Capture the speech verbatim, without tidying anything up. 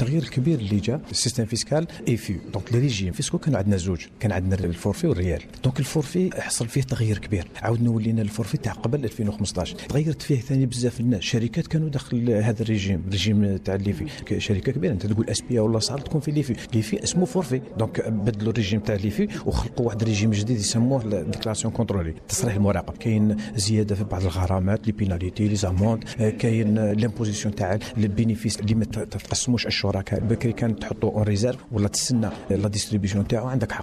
التغيير الكبير اللي جا السيستم فيسكال اي في دونك لي ريجيم فيسكو كانوا عندنا زوج، كان عندنا الفورفي والريال. دونك الفورفي حصل فيه تغيير كبير، عاودنا ولينا الفورفي تاع قبل ألفين وخمسطاش. تغيرت فيه ثاني بزاف الناس، شركات كانوا داخل هذا الريجيم، الريجيم تاع اللي في شركه كبيره انت تقول اس بي ولا صار تكون في لي في لي في اسمه فورفي. دونك بدلوا الريجيم تاع لي في وخلقوا واحد الريجيم جديد يسموه ديكلاراسيون كونترولي، تصريح المراقبه. كاين زياده في بعض الغرامات، لي بيناليتي، لي زاموند، كاين لامبوزيسيون تاع البينيفيس اللي ما تقسموش الشركاء. بكري كانت تحطوا اون ريزيرف ولا تستنى لا ديستريبيسيون تاعو، عندك حق